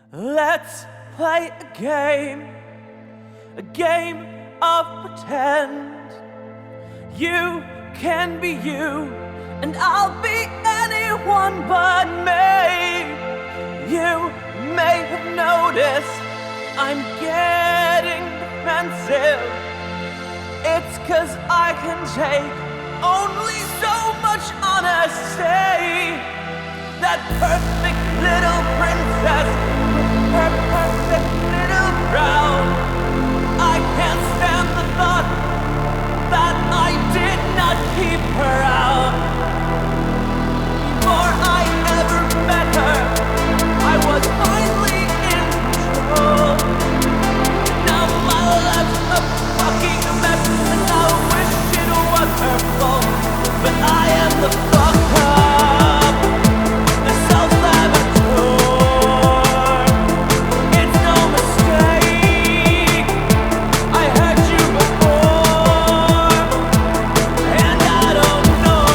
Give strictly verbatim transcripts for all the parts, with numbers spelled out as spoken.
Let's play a game, a game of pretend. You can be you, and I'll be anyone but me. You may have noticed I'm getting defensive. It's 'cause I can take only so much honesty. That perfect little princess with her perfect little crown. I can't stand the thought that I did not keep her out. Before I ever met her, I was finally in control. Now my life's a fucking mess, and I wish it was her fault. But I am the fuck up, the self-saboteur. It's no mistake, I heard you before. And I don't know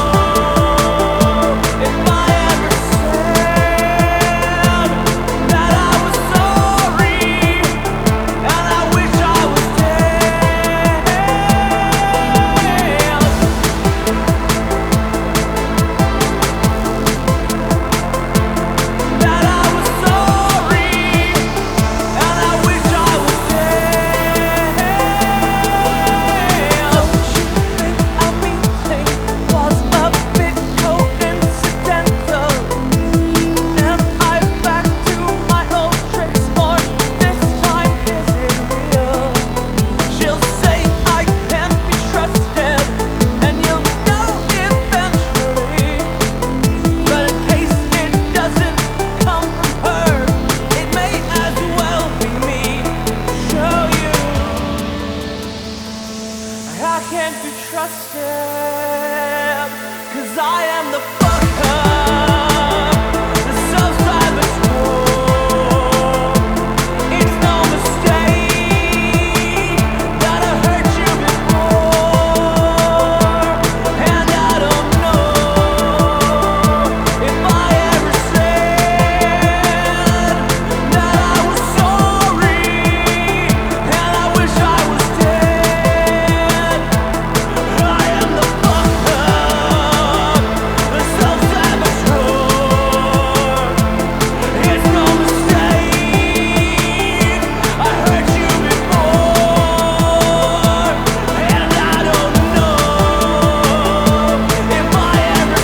if I ever said that I was sorry, and I wish I was dead. That I was sorry, and I wish I was dead. Don't you think our meeting was a bit coincidental? Am I back to my old tricks, or this time is it real? She'll say I can't be trusted, and you'll know eventually. But in case it doesn't come from her, it may as well be me. Show you I can't be trusted, 'cause I am the fuck up, the self-saboteur. It's no mistake that I hurt you before. And I don't know if I ever said that I was sorry, and I wish I was dead. I am the fuck up, the self-saboteur. It's no mistake, I hurt you before. And I don't know if I ever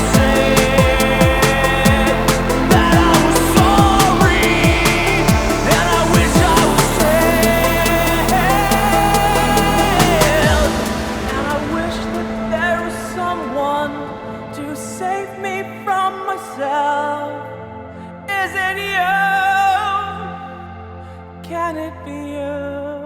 said that I was sorry, and I wish I was dead. And I wish that there was someone to save me from myself. Is it you? Can it be you?